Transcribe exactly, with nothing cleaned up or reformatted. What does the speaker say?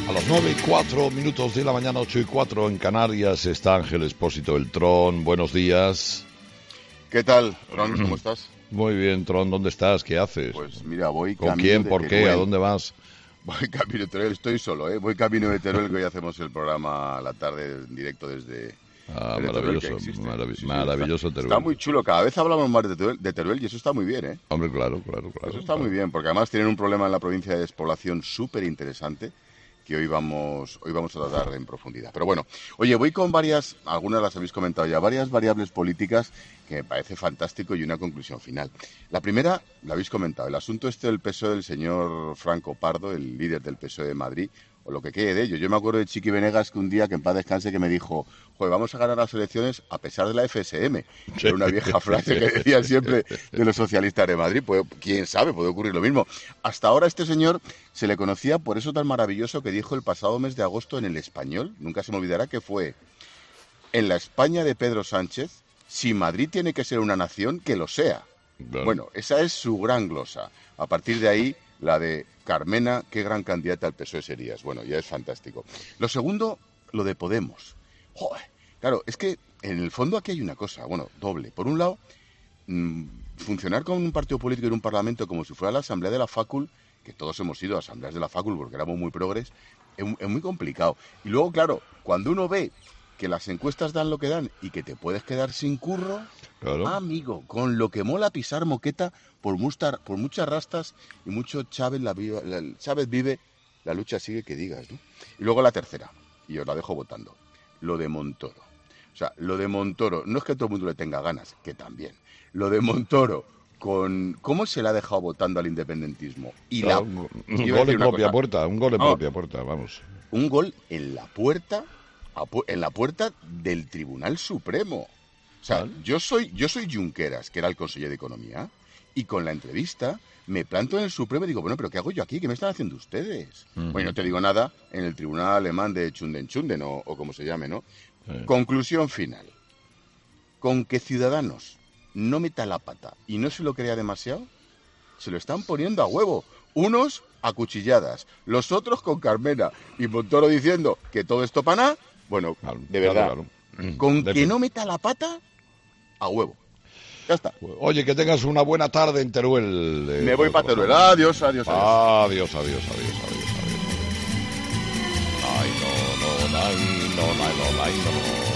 A las nueve y cuatro minutos de la mañana, ocho y cuatro en Canarias, está Ángel Expósito del Tron. Buenos días. ¿Qué tal, Ron? ¿Cómo estás? Muy bien, Tron. ¿Dónde estás? ¿Qué haces? Pues mira, voy ¿Con camino quién? de ¿Por qué? Teruel. ¿A dónde vas? Voy camino de Teruel, estoy solo, ¿eh? Voy camino de Teruel, que hoy hacemos el programa a la tarde en directo desde... Ah, desde maravilloso, Teruel, que marav- sí, sí, maravilloso está, Teruel. está muy chulo, cada vez hablamos más de Teruel, de Teruel y eso está muy bien, ¿eh? Hombre, claro, claro, claro. Eso está claro. muy bien, porque además tienen un problema en la provincia de despoblación súper interesante que hoy vamos, hoy vamos a tratar en profundidad. Pero bueno, oye, voy con varias, algunas las habéis comentado ya, varias variables políticas que me parece fantástico y una conclusión final. La primera, la habéis comentado, el asunto este del P S O E del señor Franco Pardo, el líder del P S O E de Madrid, o lo que quede de ello. Yo me acuerdo de Chiqui Venegas que un día, que en paz descanse, que me dijo, joder, vamos a ganar las elecciones a pesar de la F S M. Era una vieja frase que decían siempre de los socialistas de Madrid. Pues, quién sabe, puede ocurrir lo mismo. Hasta ahora este señor se le conocía por eso tan maravilloso que dijo el pasado mes de agosto en El Español. Nunca se me olvidará que fue, en la España de Pedro Sánchez, si Madrid tiene que ser una nación, que lo sea. Claro. Bueno, esa es su gran glosa. A partir de ahí, la de Carmena, qué gran candidata al P S O E serías. Bueno, ya es fantástico. Lo segundo, lo de Podemos. Joder, claro, es que en el fondo aquí hay una cosa, bueno, doble. Por un lado, mmm, funcionar con un partido político en un parlamento como si fuera la Asamblea de la Facul, que todos hemos ido a asambleas de la Facul porque éramos muy progres, es, es muy complicado. Y luego, claro, cuando uno ve que las encuestas dan lo que dan y que te puedes quedar sin curro, Claro. amigo, con lo que mola pisar moqueta por, mustar, por muchas rastas y mucho Chávez, la viva, la, Chávez vive, la lucha sigue que digas, ¿no? Y luego la tercera, y os la dejo votando, lo de Montoro. O sea, lo de Montoro, no es que todo el mundo le tenga ganas, que también. Lo de Montoro, con cómo se le ha dejado votando al independentismo. Y Claro, la, un iba a gol decir en una propia cosa, puerta, un gol en No. propia puerta, vamos. un gol en la puerta, a pu- en la puerta del Tribunal Supremo. O sea, Vale. yo soy yo soy Junqueras, que era el consejero de Economía, y con la entrevista me planto en el Supremo y digo, bueno, ¿pero qué hago yo aquí? ¿Qué me están haciendo ustedes? Ujú. Bueno, no te digo nada en el Tribunal Alemán de Chunden-Chunden, o, o como se llame, ¿no? Sí. Conclusión final. Con que Ciudadanos no meta la pata y no se lo crea demasiado, se lo están poniendo a huevo. Unos a cuchilladas, los otros con Carmena, y Montoro diciendo que todo esto para nada. Bueno, Claro, de verdad, claro, claro. con De- que no meta la pata, a huevo. Ya está. Oye, que tengas una buena tarde en Teruel. eh, Me voy para Toro. Teruel. Adiós, adiós, adiós. Adiós, adiós, adiós, adiós, adiós. Ay, no, no, ay, no, ay, no, ay, no.